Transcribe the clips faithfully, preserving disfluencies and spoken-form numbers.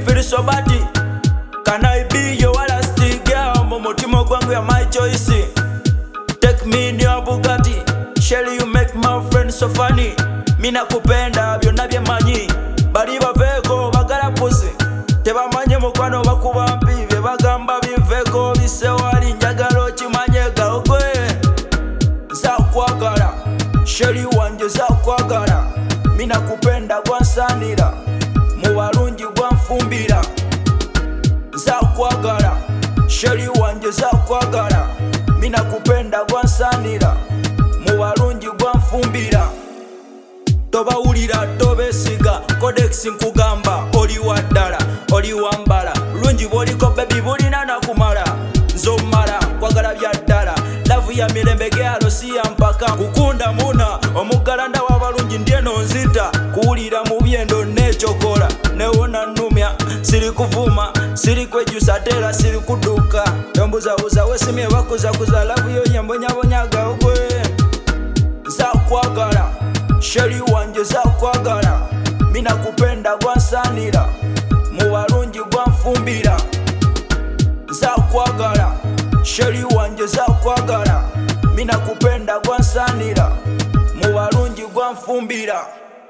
feel so bad. Can I be your last girl? Mumutima gwangu ya my choice. Take me in your Bugatti. Shelly, you make my friend so funny. Mina kupenda byonna byemanyi. Bali baveko bagala pussy. Tebamanye mukwano bakuba mpi. Bye bagamba biveko bisewali njagala okimanye gawogwe. Nzakwagala Shelly wanje nzakwagala. Mina kupenda gwansanira. Mu balungi gwanfumbira. Nzakwagala Shelly wanje nzakwagala. Mina kupenda gwansanira. Mu balungi gwanfumbira. Tobawulira tobesiga Codex nkugamba oli waddala oli wambala lungi boliko baby bulina nakumala nzomala kwagala bya ddala lavu ya mirembe gyalo si ya mpaka kukunda muna omugalanda w'abalungi ndyeno nzita kuwulira mu byendo nechokola newona numya siri kuvuma siri kwejusa tera siri kuduka yombuzabuza wesimye bakuzakuza lavu yo yembonyabonyaga ogwe nzakwagala Shelly wanje nzakwagala. Mina kupenda gwansanira. Mu balungi gwanfumbira. Nzakwagala Shelly wanje nzakwagala. Mina kupenda gwansanira. Mu balungi gwanfumbira.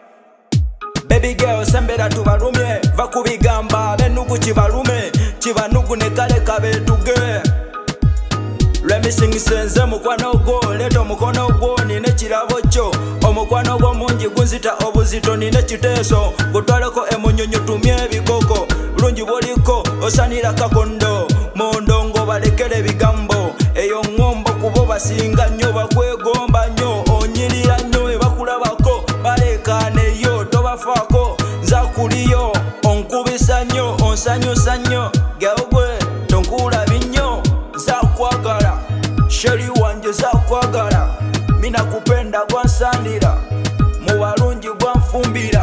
Baby girl sembera tubalumye va kubigamba benugu kibalume kibanugu ne kale kabetuge. Let sing senze mukwano gwo leto mukono gwo nine kirabo kyo omukwano gwo mungi gunzita obuzito nine kiteso gutwaleko emunyonyo tumye ebikoko bulungi boliko osanira kakondo mondongo balekere bigambo eyo ngombo kubo basinga nnyo bakwegomba nnyo onyirira nnyo ebakulabako balekaneyo tobafaako nzakuliyo onkubisa nnyo onsanyusa nnyo gawogwe tonkulabi nnyo nzakwagala Shelly wanje nzakwagala. Mina kupenda gwansanira. Mu balungi gwanfumbira.